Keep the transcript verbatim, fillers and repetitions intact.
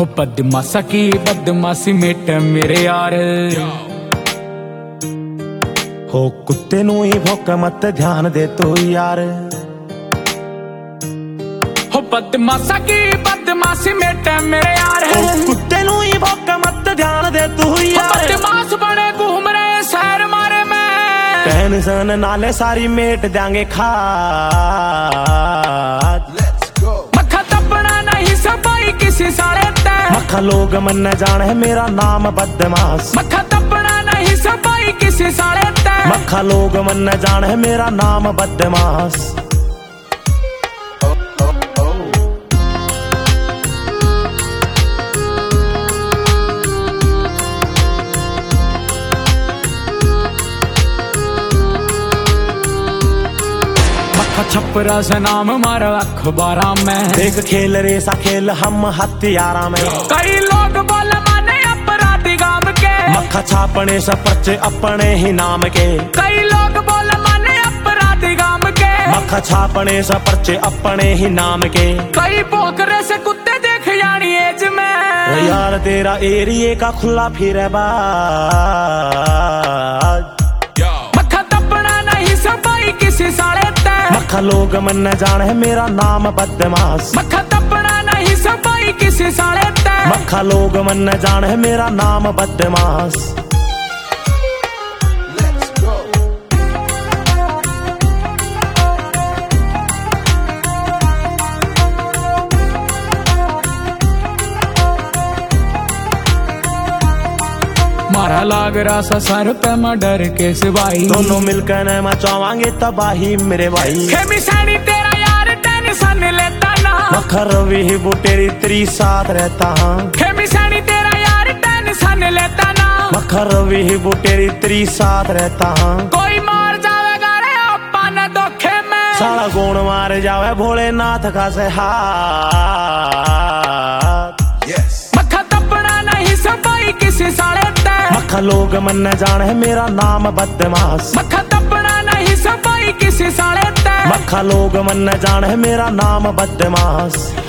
हो बदमाशा की बदमाशी मेट मेरे यार हो कुत्ते नू ही भौंक मत ध्यान दे तू यार। हो बदमाशा की बदमाशी मेट मेरे यार हो कुत्ते नू ही भौंक मत ध्यान दे तू यार। बदमाश बड़े घूम रहे शहर मारे में टेंशन नाले सारी मेट देंगे खा। मक्खा तपना नहीं सफाई किसी साले ते मक्खा लोग मन न जाने है मेरा नाम बदमाश। मक्खा तपना नहीं सफाई किसी साले ते मक्खा लोग मन न जाने है मेरा नाम बदमाश। छपरा से नाम मारा अखबारा में देख खेल रेसा खेल हम हथियारा में। कई लोग बोले माने अपराधी गांव के मक्खा छापने से पर्चे अपने ही नाम के। कई लोग बोले माने अपराधी गांव के मक्खा छापने से पर्चे अपने ही नाम के। कई पोखरे से कुत्ते देख जानी एज में यार तेरा एरिए का खुला फिर मक्खा तपना नहीं सफाई किसी साले ते मक्खा लोग मन न जाने है मेरा नाम बदमाश। मक्खा तपना नहीं सफाई किसी साले ते मक्खा लोग मन न जाने है मेरा नाम बदमाश। मारा लाग रहा सा सर पे मैं डर के सिवाई दोनों मिलकर न मचावांगे तबाही मेरे भाई। खेमी सैनी तेरा यार टेंशन लेता ना मक्खा रवि ही वो तेरी त्री साथ रहता हाँ। खेमी सैनी तेरा यार टेंशन लेता ना मक्खा रवि ही वो तेरी त्री साथ रहता हाँ। कोई मार जावेगा रे अपा ने धोखे में साला गुण मार जावे भोलेनाथ का से हाथ। मक्खा तपना नहीं सफाई किसी साले ते मक्खा लोग मन न जाने है मेरा नाम बदमाश। मक्खा तपना नहीं सफाई किसी साले ते मक्खा लोग मन न जाने है मेरा नाम बदमाश।